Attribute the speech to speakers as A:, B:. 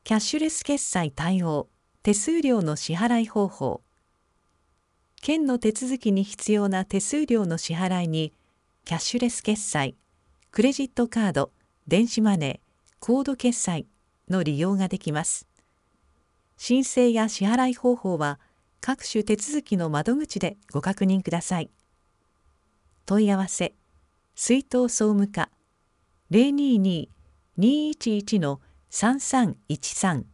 A: キャッシュレス決済対応、手数料の支払い方法。県の手続きに必要な手数料の支払いに、キャッシュレス決済、クレジットカード、電子マネー、コード決済の利用ができます。申請や支払い方法は、各種手続きの窓口でご確認ください。問い合わせ、出納総務課 022-211-3313